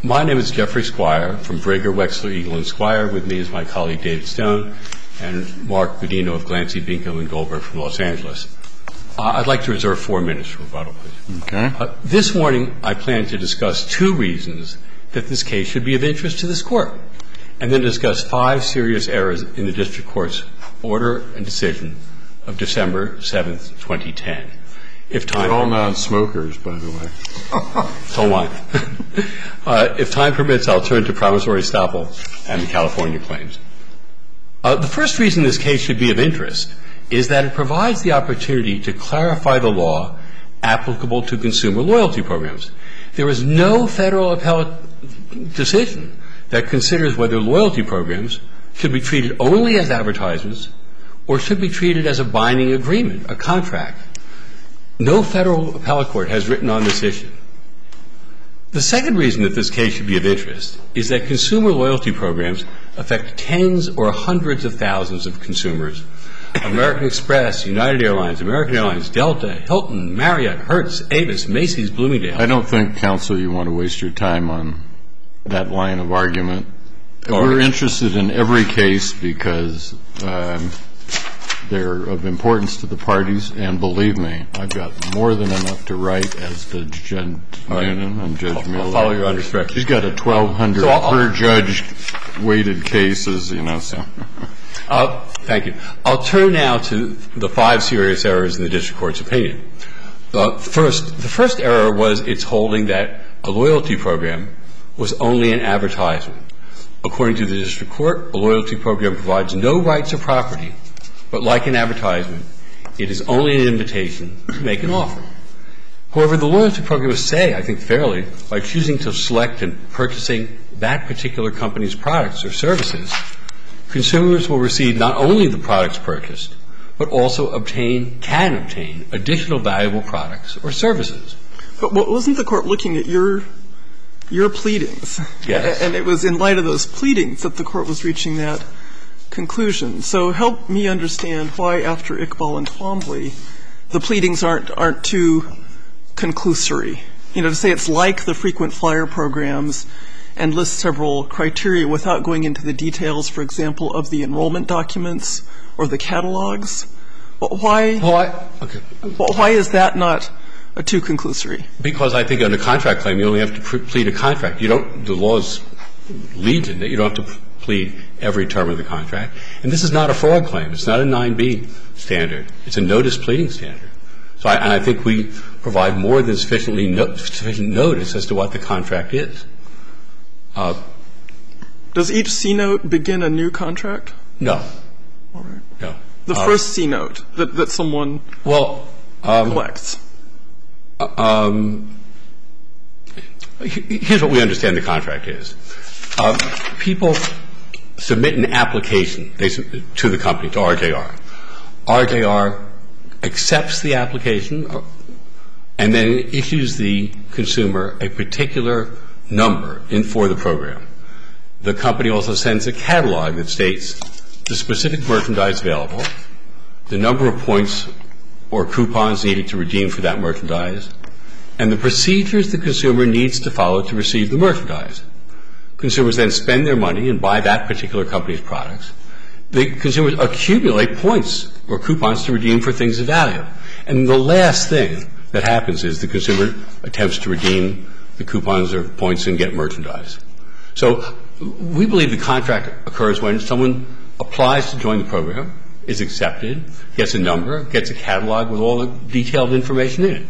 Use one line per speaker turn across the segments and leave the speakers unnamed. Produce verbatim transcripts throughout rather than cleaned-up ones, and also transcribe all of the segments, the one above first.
My name is Jeffrey Squire from Brager, Wexler, Eagle, and Squire. With me is my colleague David Stone and Mark Bedino of Glancy, Binko, and Goldberg from Los Angeles. Uh, I'd like to reserve four minutes for rebuttal, please.
Okay.
Uh, this morning, I plan to discuss two reasons that this case should be of interest to this Court, and then discuss five serious errors in the District Court's order and decision of December seventh, twenty ten. If time
They're all non-smokers, by the way.
So am I. uh, if time permits, I'll turn to promissory estoppel and the California claims. Uh, the first reason this case should be of interest is that it provides the opportunity to clarify the law applicable to consumer loyalty programs. There is no federal appellate decision that considers whether loyalty programs should be treated only as advertisements or should be treated as a binding agreement, a contract. No federal appellate court has written on this issue. The second reason that this case should be of interest is that consumer loyalty programs affect tens or hundreds of thousands of consumers. American Express, United Airlines, American Airlines, Delta, Hilton, Marriott, Hertz, Avis, Macy's, Bloomingdale.
I don't think, counsel, you want to waste your time on that line of argument.
All
We're
right.
interested in every case because um, they're of importance to the parties, and believe me, I've got more than enough to write as to Judge
right.
Noonan and Judge
I'll,
Miller.
I'll follow your direction.
She's got a twelve hundred
So I'll-
per judge weighted cases, you know, so.
Uh, thank you. I'll turn now to the five serious errors in the District Court's opinion. Uh, first, the first error was its holding that a loyalty program was only an advertisement. According to the District Court, a loyalty program provides no rights or property, but like an advertisement, it is only an invitation to make an offer. However, the loyalty programs say, I think fairly, by choosing to select and purchasing that particular company's products or services, consumers will receive not only the products purchased, but also obtain, can obtain, additional valuable products or services.
But wasn't the Court looking at your your pleadings?
Yes.
And it was in light of those pleadings that the Court was reaching that conclusion. So help me understand why, after Iqbal and Twombly, the pleadings aren't aren't too conclusory. You know, to say it's like the frequent flyer programs and list several criteria without going into the details, for example, of the enrollment documents or the catalogs. Why,
Well, I, okay.
why is that not a too conclusory?
Because I think on a contract claim, you only have to pre- plead a contract. You don't, the law's legion that you don't have to plead every term of the contract. And this is not a fraud claim. It's not a nine B standard. It's a notice pleading standard. So I, and I think we provide more than sufficiently no, sufficient notice as to what the contract is. Uh,
Does each C-note begin a new contract?
no.
All right.
No.
The
Uh,
first C-note that, that someone
Well, um,
collects.
Um, here's what we understand the contract is. Uh, people submit an application they, to the company, to R J R. R J R accepts the application and then issues the consumer a particular number in for the program. The company also sends a catalog that states the specific merchandise available, the number of points or coupons needed to redeem for that merchandise, and the procedures the consumer needs to follow to receive the merchandise. Consumers then spend their money and buy that particular company's products. The consumers accumulate points or coupons to redeem for things of value. And the last thing that happens is the consumer attempts to redeem the coupons or points and get merchandise. So we believe the contract occurs when someone applies to join the program, is accepted, gets a number, gets a catalog with all the detailed information in it.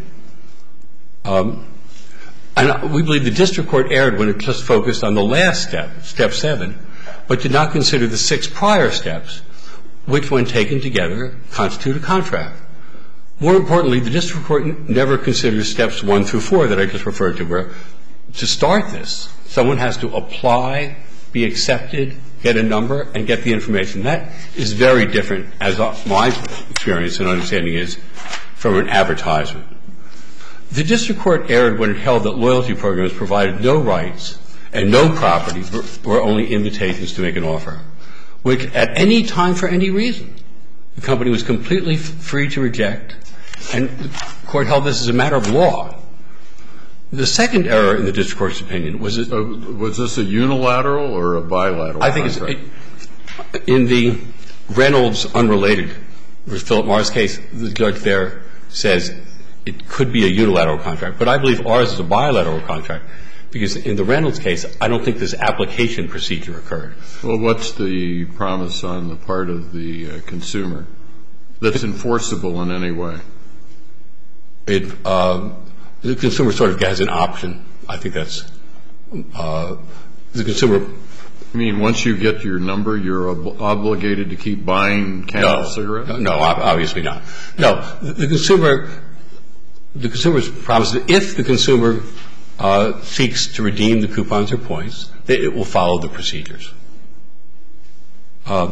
Um, and we believe the district court erred when it just focused on the last step, step seven, but did not consider the six prior steps, which, when taken together, constitute a contract. More importantly, the district court never considers steps one through four that I just referred to, where to start this, someone has to apply, be accepted, get a number, and get the information. That is very different, as my experience and understanding is, from an advertisement. The district court erred when it held that loyalty programs provided no rights and no property, were only invitations to make an offer, which at any time for any reason the company was completely free to reject, and the court held this as a matter of law. The second error in the district court's opinion was that
Uh, was this a unilateral or a bilateral
I think
contract?
it's in the Reynolds unrelated with Philip Morris case, the judge there says it could be a unilateral contract. But I believe ours is a bilateral contract because in the Reynolds case, I don't think this application procedure occurred.
Well, what's the promise on the part of the uh, consumer that's enforceable in any way?
It, uh, the consumer sort of has an option. I think that's uh, the consumer.
I mean, once you get your number, you're ob- obligated to keep buying Camel
No,
cigarettes?
no, no, obviously not. No, the, the consumer, the consumer's promise that if the consumer uh, seeks to redeem the coupons or points, that it will follow the procedures. Uh,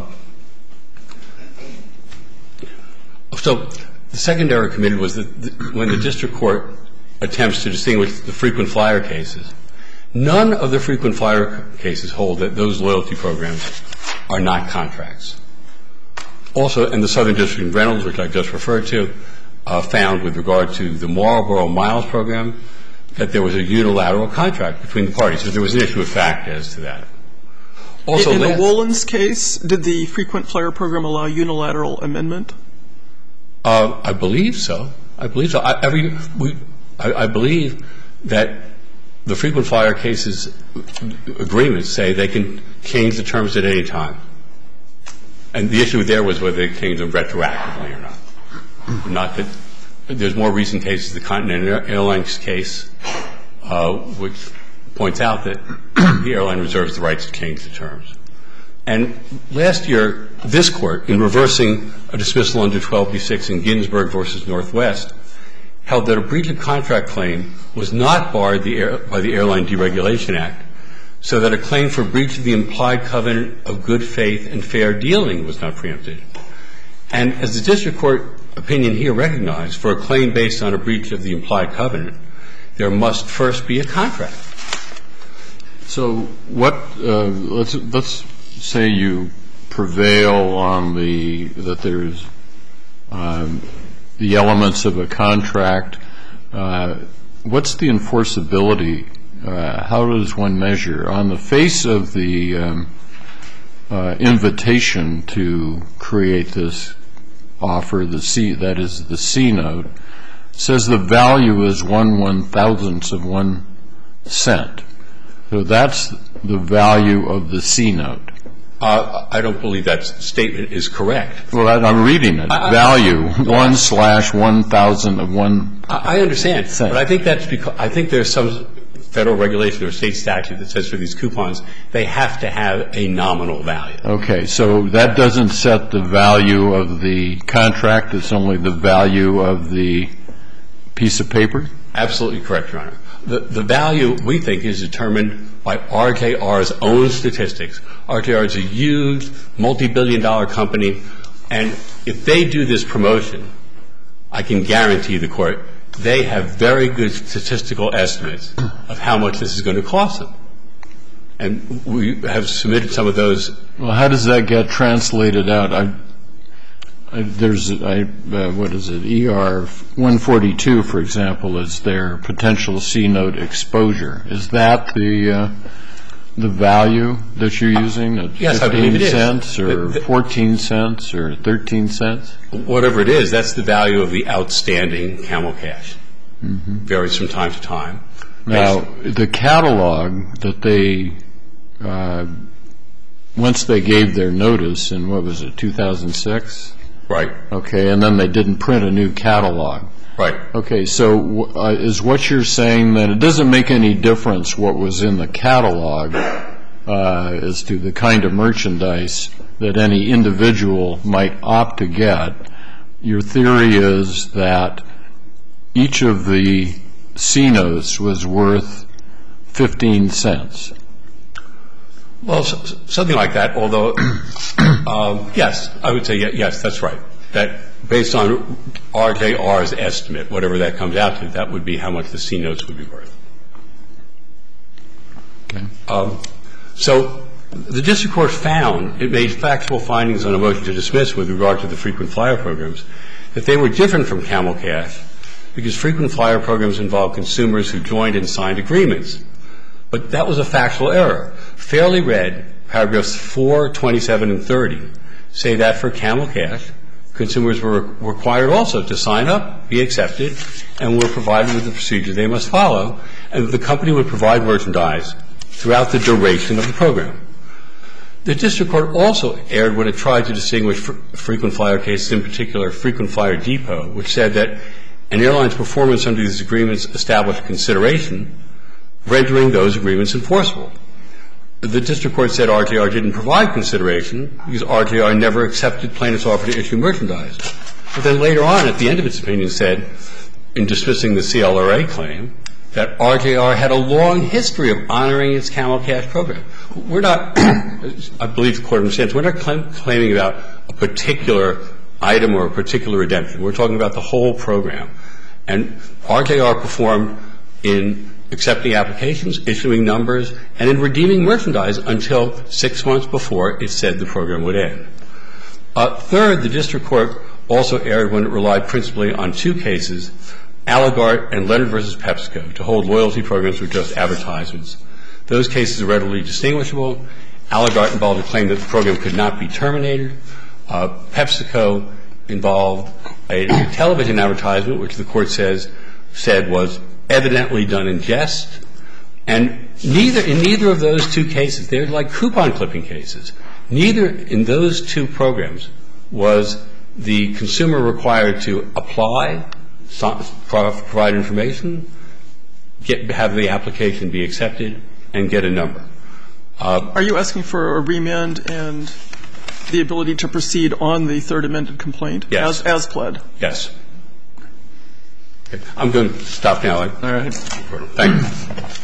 so the second error committed was that the, when the district court attempts to distinguish the frequent flyer cases, none of the frequent flyer cases hold that those loyalty programs are not contracts. Also, in the Southern District of Reynolds, which I just referred to, uh, found with regard to the Marlboro Miles program that there was a unilateral contract between the parties. So there was an issue of fact as to that. Also,
in the
last,
Wolins case, did the frequent flyer program allow unilateral amendment?
uh, I believe so. I believe so. I, every, we, I, I believe that the frequent flyer cases agreements say they can change the terms at any time. And the issue there was whether they changed them retroactively or not. Not that there's more recent cases, the Continental Airlines case, uh, which points out that the airline reserves the rights to change the terms. And last year, this Court, in reversing a dismissal under twelve B six in Ginsburg versus Northwest, held that a breach of contract claim was not barred the air, by the Airline Deregulation Act, so that a claim for breach of the implied covenant of good faith and fair dealing was not preempted. And as the district court opinion here recognized, for a claim based on a breach of the implied covenant, there must first be a contract.
So what, uh, let's, let's say you prevail on the, that there's um, the elements of a contract. Uh, what's the enforceability? Uh, how does one measure? On the face of the um, uh, invitation to create this offer, the C, that is the C note, says the value is one one thousandth of one cent. So that's the value of the C note.
Uh, I don't believe that statement is correct.
Well, I'm reading it.
I, I,
value, one slash one thousand of one.
I, I understand,
cent.
but I think that's because I think there's some federal regulation or state statute that says for these coupons they have to have a nominal value.
Okay, so that doesn't set the value of the contract. It's only the value of the piece of paper?
Absolutely correct, Your Honor. The, the value, we think, is determined by R J R's own statistics. R J R is a huge, multi-billion dollar company, and if they do this promotion, I can guarantee the Court, they have very good statistical estimates of how much this is going to cost them. And we have submitted some of those.
Well, how does that get translated out? I, I, there's, I, uh, what is it, E R one forty-two, for example, is their potential C note exposure. Is that the uh, the value that you're using? At
yes, I believe it is.
fifteen cents or the, the, fourteen cents or thirteen cents?
Whatever it is, that's the value of the outstanding Camel Cash. Mm-hmm. Varies from time to time.
Now, the catalog that they, uh, once they gave their notice in, what was it, two thousand six?
Right.
Okay, and then they didn't print a new catalog.
Right.
Okay, so uh, is what you're saying that it doesn't make any difference what was in the catalog uh, as to the kind of merchandise that any individual might opt to get? Your theory is that each of the C notes was worth fifteen cents.
Well, so, something like that, although, um, yes, I would say yes, that's right. That based on R J R's estimate, whatever that comes out to, that would be how much the C notes would be worth.
Okay.
Um, so the district court found, it made factual findings on a motion to dismiss with regard to the frequent flyer programs, that they were different from Camel Cash because frequent flyer programs involve consumers who joined and signed agreements. But that was a factual error. Fairly read, paragraphs four, twenty-seven, and thirty say that for Camel Cash, consumers were required also to sign up, be accepted, and were provided with the procedure they must follow, and the company would provide merchandise throughout the duration of the program. The district court also erred when it tried to distinguish fr- frequent flyer cases, in particular frequent flyer depot, which said that an airline's performance under these agreements established consideration, rendering those agreements enforceable. The district court said R J R didn't provide consideration because R J R never accepted plaintiff's offer to issue merchandise. But then later on, at the end of its opinion, said, in dismissing the C L R A claim, that R J R had a long history of honoring its Camel Cash program. We're not, I believe the court understands, we're not claim, claiming about a particular item or a particular redemption. We're talking about the whole program. And R J R performed in accepting applications, issuing numbers, and in redeeming merchandise until six months before it said the program would end. Uh, third, the district court also erred when it relied principally on two cases, Allegart and Leonard versus PepsiCo, to hold loyalty programs with just advertisements. Those cases are readily distinguishable. Allegart involved a claim that the program could not be terminated. Uh, PepsiCo involved a television advertisement, which the court says said was evidently done in jest. And neither in neither of those two cases, they're like coupon clipping cases. Neither in those two programs was the consumer required to apply, provide information, get, have the application be accepted, and get a number. Uh,
Are you asking for a remand and the ability to proceed on the third amended complaint?
Yes.
As, as pled?
Yes. Okay. I'm going to stop now.
All right.
Thank you.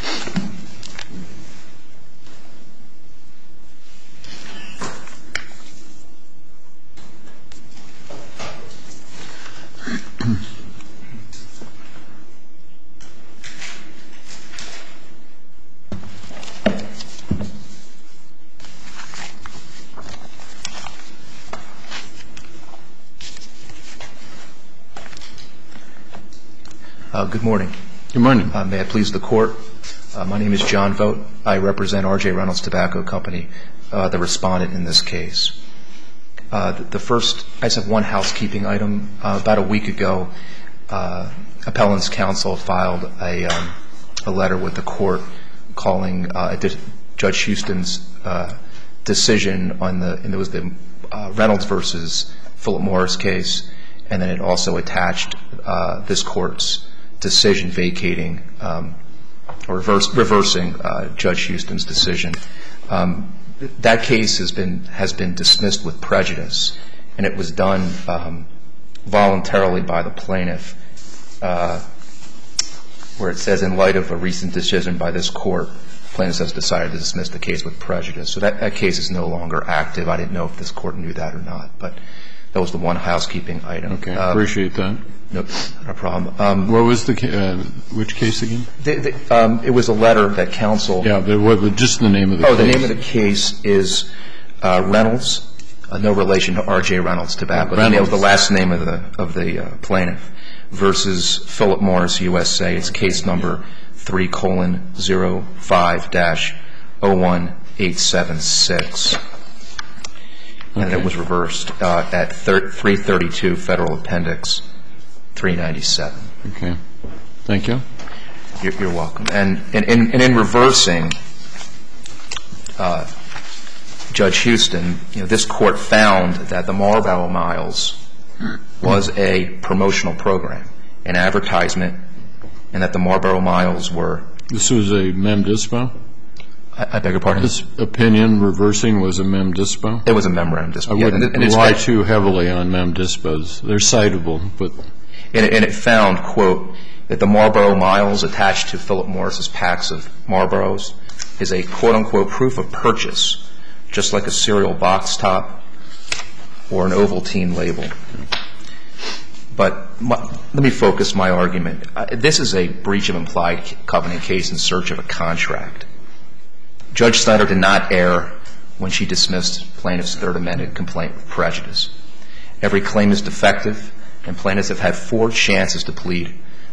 Uh, good morning.
Good morning.
Uh, may I please the court? Uh, my name is John Vogt. I represent R J Reynolds Tobacco Company, uh, the respondent in this case. Uh, the, the first, I just have one housekeeping item. Uh, about a week ago, uh, Appellant's counsel filed a, um, a letter with the court calling uh, Judge Houston's uh, decision on the, and it was the uh, Reynolds versus Philip Morris case, and then it also attached uh, this court's decision vacating um, or reverse, reversing uh, Judge Houston's decision. Um, that case has been has been dismissed with prejudice, and it was done um, voluntarily by the plaintiff, uh, where it says, in light of a recent decision by this court, plaintiff has decided to dismiss the case with prejudice. So that, that case is no longer active. I didn't know if this court knew that or not, but that was the one housekeeping item.
Okay,
um,
appreciate that.
No, not a problem. Um,
What was the, ca- uh, which case again?
the, the, um, it was a letter that counsel.
Yeah, but what, just the name of the
Oh,
case.
the name of the case is uh, Reynolds, uh, no relation to R J Reynolds Tobacco.
Reynolds.
That was the last name of the of the uh, plaintiff, versus Philip Morris U S A. It's case number three colon zero five dash oh one eight seven six. And
Okay.
it was reversed uh, at three thirty-two Federal Appendix three ninety-seven.
Okay. Thank you.
You're, you're welcome. And, and, and, and in reversing uh, Judge Houston, you know, this court found that the Marlboro Miles was a promotional program, an advertisement, and that the Marlboro Miles were.
This was a mem dispo?
I, I beg your pardon?
This opinion reversing was a mem dispo?
It was a memorandum dispo.
I
Yeah,
wouldn't
and, and it's
rely
been-
too heavily on mem dispos. They're citable, but
And it, and it found, quote, that the Marlboro Miles attached to Philip Morris's packs of Marlboros is a, quote, unquote, proof of purchase, just like a cereal box top or an Ovaltine label. But my, let me focus my argument. Uh, this is a breach of implied covenant case in search of a contract. Judge Snyder did not err when she dismissed plaintiff's third amended complaint with prejudice. Every claim is defective, and plaintiffs have had four chances to plead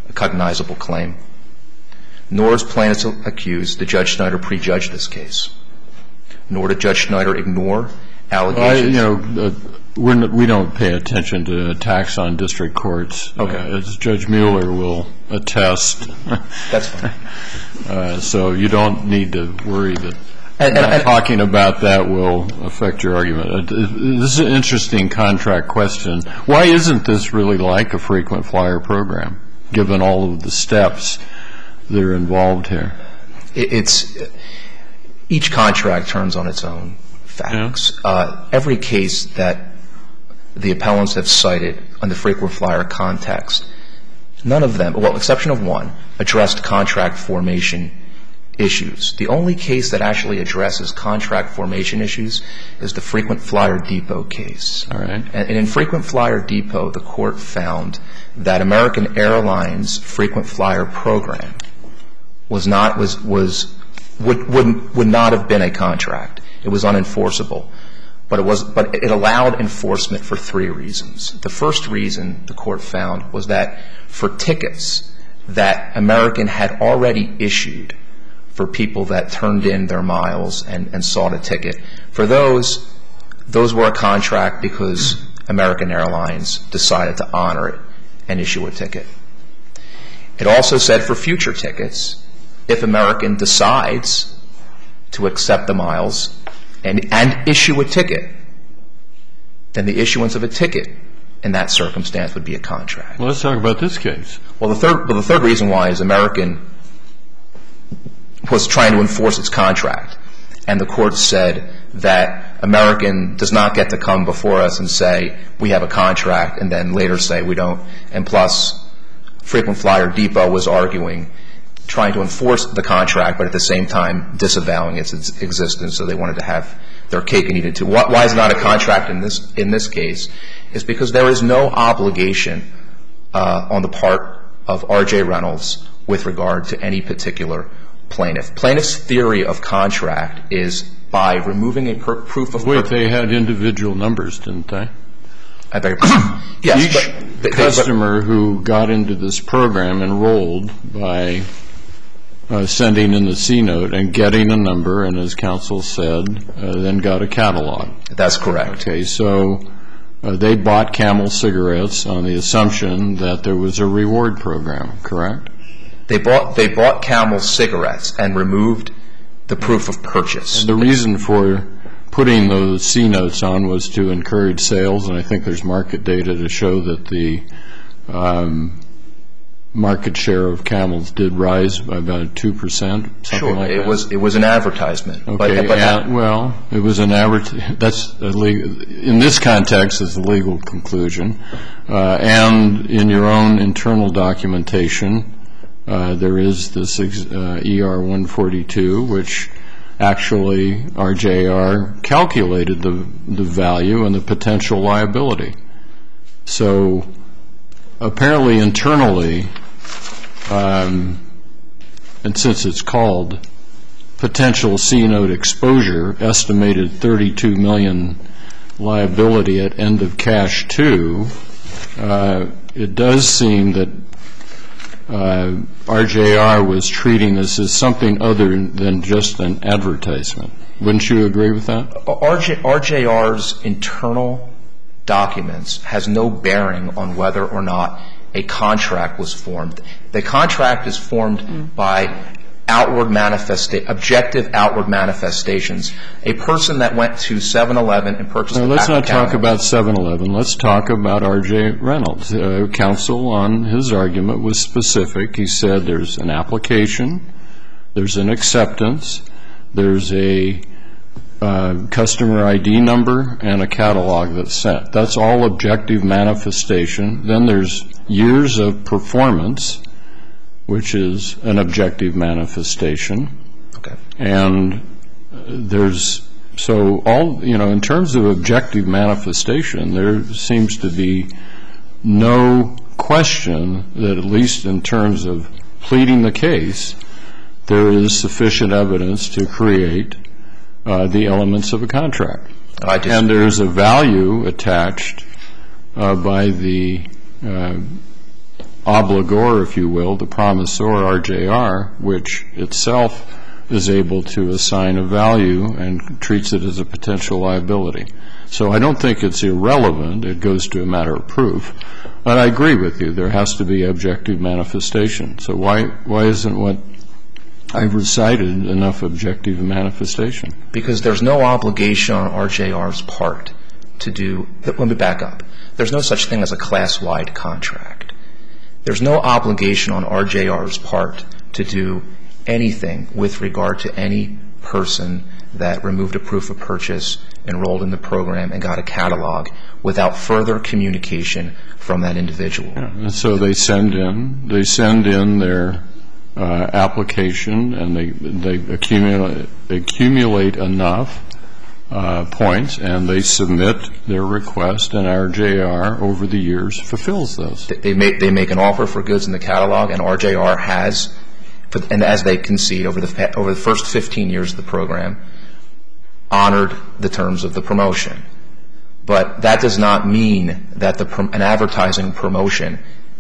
a cognizable claim. Nor is plaintiffs accused that Judge Schneider prejudged this case. Nor did Judge Schneider ignore allegations.
Well, you know, uh, we're, we don't pay attention to attacks on district courts.
Okay.
Uh, as Judge Mueller will attest.
That's fine.
Uh, so you don't need to worry that
and, and, and,
talking about that will affect your argument. Uh, this is an interesting contract question. Why isn't this really like a frequent flyer program, given all of the steps that are involved here?
It, it's each contract turns on its own facts.
Yeah.
Uh, every case that the appellants have cited on the frequent flyer context, none of them, well, exception of one, addressed contract formation issues. The only case that actually addresses contract formation issues is the frequent flyer depot case.
All right.
And, and in frequent flyer depot, the court found that American Airlines frequent flyer program was not was was would would would not have been a contract. It was unenforceable. But it was but it allowed enforcement for three reasons. The first reason the court found was that for tickets that American had already issued for people that turned in their miles and, and sought a ticket, for those, those were a contract because American Airlines decided to honor it and issue a ticket. It also said for future tickets, if American decides to accept the miles and, and issue a ticket, then the issuance of a ticket in that circumstance would be a contract.
Well, let's talk about this case.
Well, the third, well, the third reason why is American was trying to enforce its contract. And the court said that American does not get to come before us and say, we have a contract, and then later say we don't. And plus, frequent flyer depot was arguing, trying to enforce the contract, but at the same time disavowing its existence, so they wanted to have their cake and eat it too. Why is it not a contract in this in this case? Is because there is no obligation uh, on the part of R J Reynolds with regard to any particular plaintiff. Plaintiff's theory of contract is by removing a per- proof of...
Wait, they had individual numbers, didn't they?
I beg your pardon. Yes,
Each
but, they,
customer but, who got into this program enrolled by uh, sending in the C-note and getting a number, and as counsel said, uh, then got a catalog.
That's correct.
Okay, so uh, they bought Camel cigarettes on the assumption that there was a reward program, correct?
They bought they bought Camel cigarettes and removed the proof of purchase.
And the reason for putting those C-notes on was to encourage sales, and I think there's market data to show that the um, market share of Camels did rise by about two percent, something
sure,
like
it
that.
was it was an advertisement.
Okay,
but, but
and, well, it was an advert. That's a legal, in this context, it's a legal conclusion, uh, and in your own internal documentation. Uh, there is this uh, E R one forty-two, which actually R J R calculated the, the value and the potential liability. So apparently internally, um, and since it's called potential C-note exposure, estimated thirty-two million liability at end of cash two, uh, it does seem that Uh, R J R was treating this as something other than just an advertisement. Wouldn't you agree with that?
R J, R J R's internal documents has no bearing on whether or not a contract was formed. The contract is formed mm. by outward manifesta- objective outward manifestations. A person that went to seven eleven and purchased
now,
a
let's not
Camel.
talk about seven eleven. Let's talk about R J Reynolds. Uh, counsel on his argument was specific. He said there's an application, there's an acceptance, there's a uh, customer I D number, and a catalog that's sent. That's all objective manifestation. Then there's years of performance, which is an objective manifestation.
Okay.
And there's, so all, you know, in terms of objective manifestation, there seems to be no question that at least in terms of pleading the case, there is sufficient evidence to create uh, the elements of a contract.
I just,
and there's a value attached uh, by the uh, obligor, if you will, the promisor, R J R, which itself is able to assign a value and treats it as a potential liability. So I don't think it's irrelevant. It goes to a matter of proof. But I agree with you. There has to be objective manifestation. So why why isn't what I've recited enough objective manifestation?
Because there's no obligation on R J R's part to do – let me back up. There's no such thing as a class-wide contract. There's no obligation on R J R's part to do anything with regard to any person that removed a proof of purchase, enrolled in the program, and got a catalog without further communication from that individual.
Yeah, and so they send in they send in their uh, application, and they they accumulate accumulate enough uh, points, and they submit their request, and R J R over the years fulfills those.
They make they make an offer for goods in the catalog, and R J R has, and as they concede over the over the first fifteen years of the program, honored the terms of the promotion. But that does not mean that the, an advertising promotion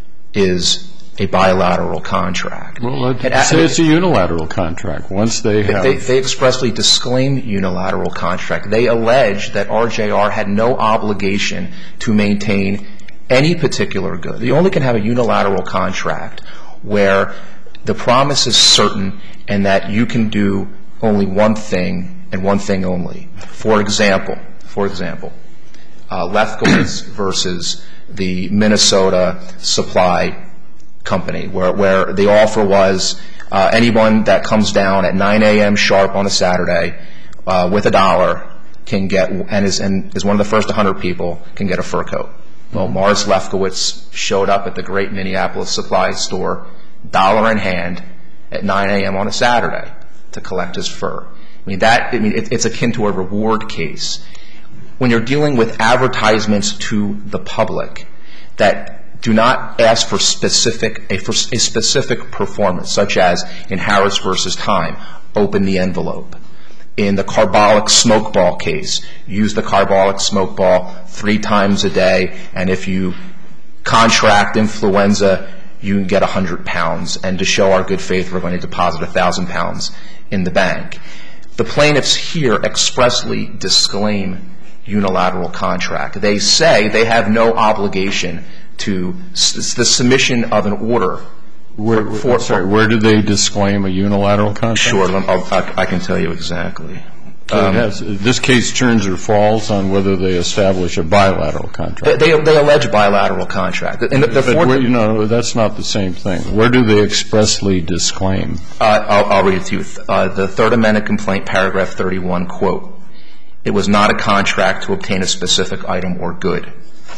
is a bilateral contract.
Well, let's say it's a unilateral contract. Once they have...
They, they expressly disclaim unilateral contract. They allege that R J R had no obligation to maintain any particular good. You only can have a unilateral contract where the promise is certain and that you can do only one thing and one thing only. For example, for example, uh, Lefkowitz versus the Minnesota Supply Company, where, where the offer was uh, anyone that comes down at nine a.m. sharp on a Saturday uh, with a dollar can get, and is, and is one of the first one hundred people, can get a fur coat. Well, Morris Lefkowitz showed up at the great Minneapolis supply store, dollar in hand, at nine a.m. on a Saturday to collect his fur. I mean, that, I mean, it, it's akin to a reward case. When you're dealing with advertisements to the public that do not ask for specific, a, for a specific performance, such as in Harris versus Time, open the envelope. In the carbolic smoke ball case, use the carbolic smoke ball three times a day, and if you contract influenza, you can get one hundred pounds. And to show our good faith, we're going to deposit one thousand pounds in the bank. The plaintiffs here expressly disclaim unilateral contract. They say they have no obligation to s- the submission of an order.
Where,
for, for,
sorry, where do they disclaim a unilateral contract?
Sure, I'll, I, I can tell you exactly.
So
Um,
it has, this case turns or falls on whether they establish a bilateral contract.
They, they allege bilateral contract. And the, the
But
fourth,
where, you know, that's not the same thing. Where do they expressly disclaim?
uh, I'll, I'll read it to you. Uh, the Third Amendment complaint, paragraph thirty-one, quote, "It was not a contract to obtain a specific item or good."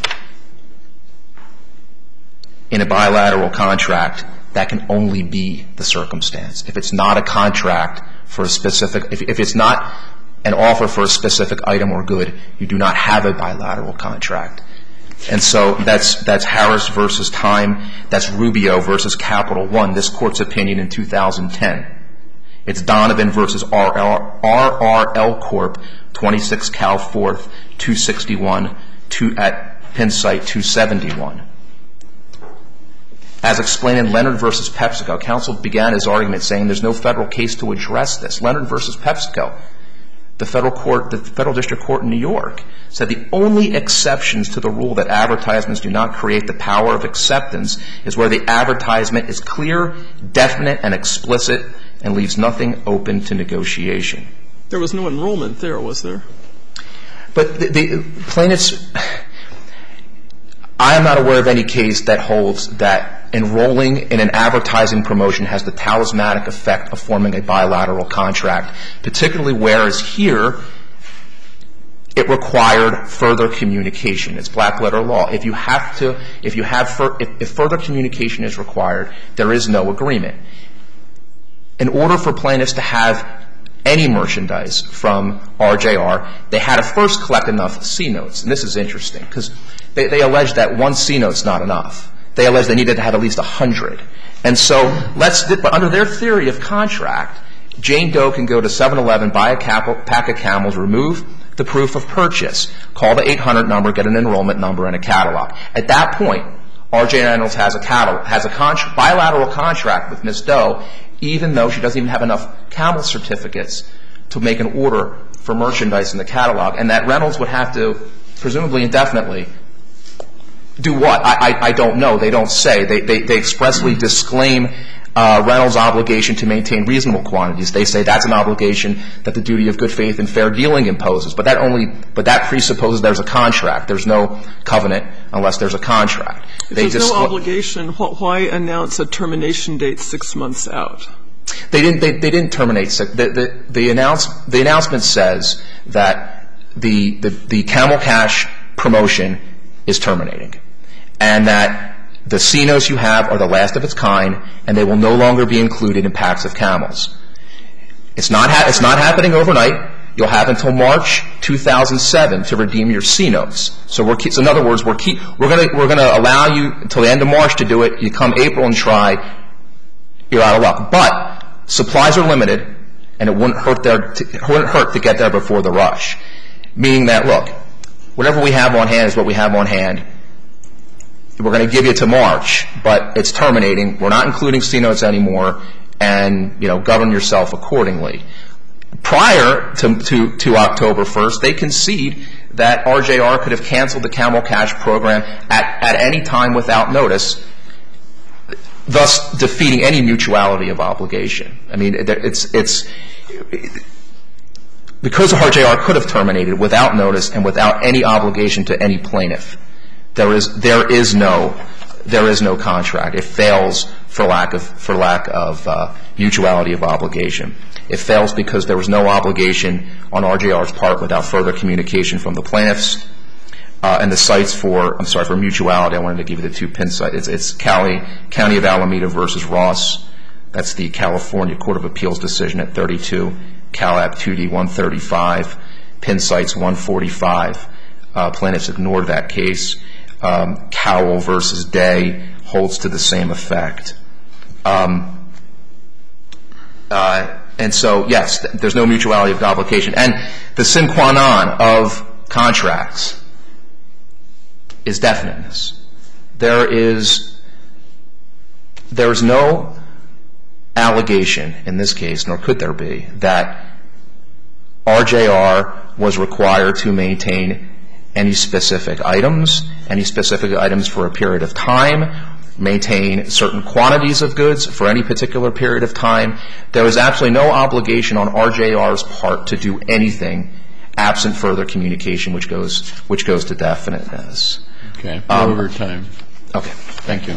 In a bilateral contract, that can only be the circumstance. If it's not a contract for a specific, if, if it's not an offer for a specific item or good, you do not have a bilateral contract. And so that's that's Harris versus Time. That's Rubio versus Capital One, this Court's opinion in two thousand ten. It's Donovan versus R R L Corp, twenty-six Cal fourth, two sixty-one, two, at Penn Site two seventy-one. As explained in Leonard versus PepsiCo, counsel began his argument saying there's no federal case to address this. Leonard versus PepsiCo, the federal court, the federal district court in New York, said the only exceptions to the rule that advertisements do not create the power of acceptance is where the advertisement is clear, definite, and explicit and leaves nothing open to negotiation.
There was no enrollment there, was there?
But the, the plaintiffs, I am not aware of any case that holds that enrolling in an advertising promotion has the talismanic effect of forming a bilateral contract, particularly whereas here it required further communication. It's black letter law. If you have to, if you have, fur, if, if further communication is required, there is no agreement. In order for plaintiffs to have any merchandise from R J R, they had to first collect enough C notes. And this is interesting because they, they allege that one C note's not enough. They allege they needed to have at least one hundred. And so let's, but under their theory of contract, Jane Doe can go to seven eleven, buy a pack of Camels, remove the proof of purchase, call the eight hundred number, get an enrollment number and a catalog. At that point, R J Reynolds has a cattle, has a contra- bilateral contract with Miz Doe, even though she doesn't even have enough camel certificates to make an order for merchandise in the catalog, and that Reynolds would have to, presumably indefinitely, do what? I, I, I don't know. They don't say. They, they, they expressly disclaim uh, Reynolds' obligation to maintain reasonable quantities. They say that's an obligation that the duty of good faith and fair dealing imposes. But that only, but that presupposes there's a contract. There's no covenant unless there's a contract.
If
they
there's
discl-
no obligation, why announce a termination date six months out?
They didn't. They, they didn't terminate. The the the, announce, the announcement says that the, the the Camel Cash promotion is terminating, and that the C N Os you have are the last of its kind, and they will no longer be included in packs of camels. It's not. Ha- it's not happening overnight. You'll have until March two thousand seven to redeem your C notes. So we're. Keep, so in other words, we're keep. We're gonna. We're gonna allow you until the end of March to do it. You come April and try. You're out of luck. But supplies are limited, and it wouldn't hurt there. To, it wouldn't hurt to get there before the rush. Meaning that, look, whatever we have on hand is what we have on hand. We're going to give you to March, but it's terminating. We're not including C notes anymore, and you know, govern yourself accordingly. Prior to, to, to October first, they concede that R J R could have canceled the Camel Cash program at, at any time without notice, thus defeating any mutuality of obligation. I mean, it's it's because R J R could have terminated without notice and without any obligation to any plaintiff. There is there is no there is no contract. It fails for lack of for lack of uh, mutuality of obligation. It fails because there was no obligation on R J R's part without further communication from the plaintiffs. Uh, and the sites for I'm sorry for mutuality. I wanted to give you the two pin sites. It's, it's Cali, County of Alameda versus Ross. That's the California Court of Appeals decision at thirty-two, Calab two D one thirty-five, pin sites one forty-five. Uh, plaintiffs ignored that case. Um, Cowell versus Day holds to the same effect. Um, uh, and so, yes, th- there's no mutuality of obligation. And the sine qua non of contracts is definiteness. There is there is no allegation in this case, nor could there be, that R J R was required to maintain any specific items, any specific items for a period of time, maintain certain quantities of goods for any particular period of time. There is absolutely no obligation on R J R's part to do anything absent further communication, which goes which goes to definiteness.
Okay.
Um,
over time.
Okay.
Thank you.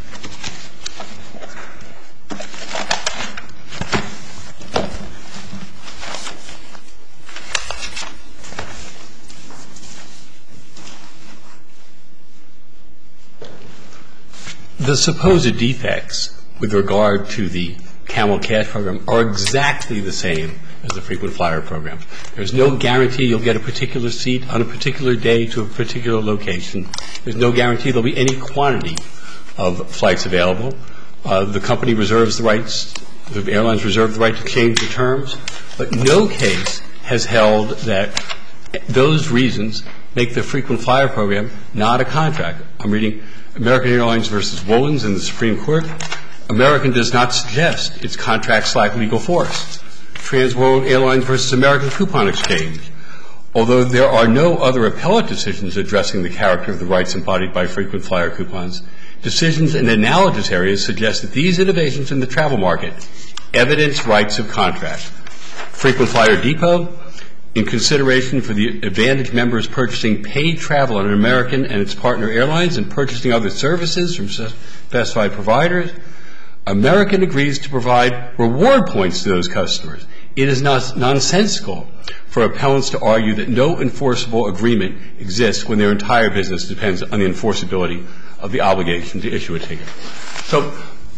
The supposed defects with regard to the Camel Cash program are exactly the same as the frequent flyer program. There's no guarantee you'll get a particular seat on a particular day to a particular location. There's no guarantee there'll be any quantity of flights available. Uh, the company reserves the rights, the airlines reserve the right to change the terms, but no case has held that those reasons make the frequent flyer program not a contract. I'm reading American Airlines versus Woolens in the Supreme Court. American does not suggest its contracts lack legal force. Transworld Airlines versus American Coupon Exchange. Although there are no other appellate decisions addressing the character of the rights embodied by frequent flyer coupons, decisions in analogous areas suggest that these innovations in the travel market evidence rights of contract. Frequent Flyer Depot, in consideration for the advantage members purchasing paid travel on American and its partner airlines and purchasing other services from specified providers, American agrees to provide reward points to those customers. It is not nonsensical for appellants to argue that no enforceable agreement exists when their entire business depends on the enforceability of the obligation to issue a ticket. So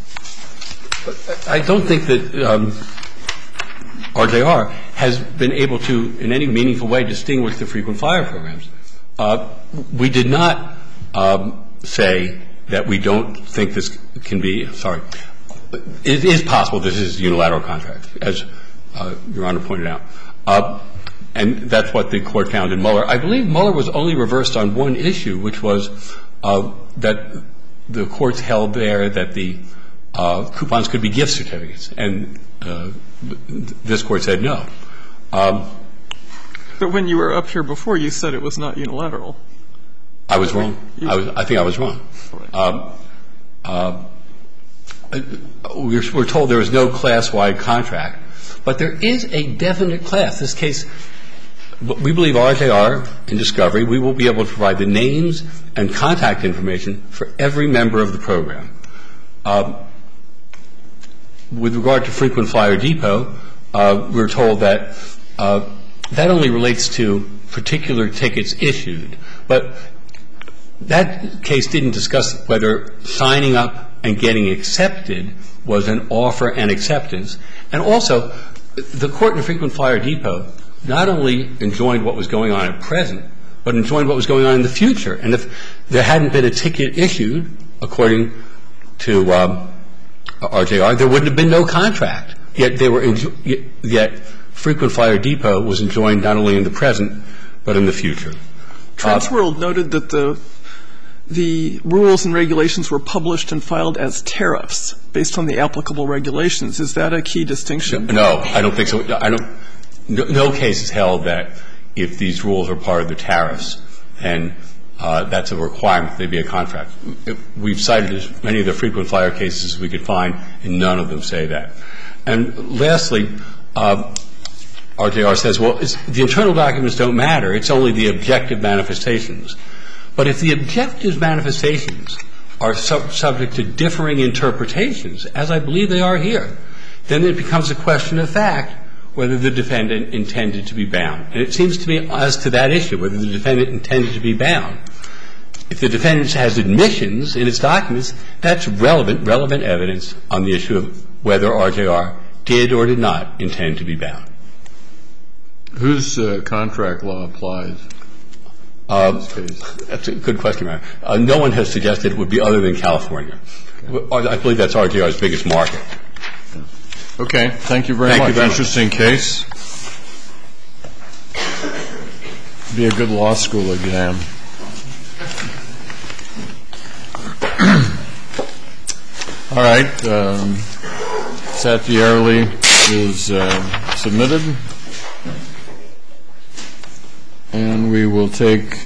I don't think that um, R J R has been able to, in any meaningful way, distinguish the frequent flyer programs. Uh, we did not um, say that we don't think this can be, sorry, it is possible this is a unilateral contract, as uh, Your Honor pointed out. Uh, and that's what the Court found in Mueller. I believe Mueller was only reversed on one issue, which was uh, that the courts held there that the uh, coupons could be gift certificates, and uh, this court said no. Um,
But when you were up here before, you said it was not unilateral.
I was wrong. I, was, I think I was wrong. Um, uh, we're, we're told there is no class-wide contract, but there is a definite class. This case, we believe R J R in discovery, we will be able to provide the names and contact information for every member of the program. Um, with regard to Frequent Flyer Depot, uh, we're told that uh, that only relates to particular tickets issued, but that case didn't discuss whether signing up and getting accepted was an offer and acceptance. And also, the court in Frequent Flyer Depot not only enjoined what was going on at present, but enjoined what was going on in the future. And if there hadn't been a ticket issued, according to um, R J R, there wouldn't have been no contract. Yet they were enjo- yet Frequent Flyer Depot was enjoined not only in the present, but in the future.
Transworld noted that the the rules and regulations were published and filed as tariffs based on the applicable regulations. Is that a key distinction?
No, I don't think so. I don't. No, no case has held that if these rules are part of the tariffs, and uh, that's a requirement, they be a contract. We've cited as many of the Frequent Flyer cases as we could find, and none of them say that. And lastly, uh, R J R says, well, it's, the internal documents don't matter. It's only the objective manifestations. But if the objective manifestations are sub- subject to differing interpretations, as I believe they are here, then it becomes a question of fact whether the defendant intended to be bound. And it seems to me as to that issue, whether the defendant intended to be bound. If the defendant has admissions in its documents, that's relevant, relevant evidence on the issue of whether R J R did or did not intend to be bound.
Whose uh, contract law applies
Uh,
in this case?
That's a good question, Mayor. Uh, no one has suggested it would be other than California. Okay. I believe that's R J R's biggest market.
Okay. Thank you very
Thank
much.
You very
Interesting
much.
case. Be a good law school exam. All right. Um, Satierli is uh, submitted. And we will take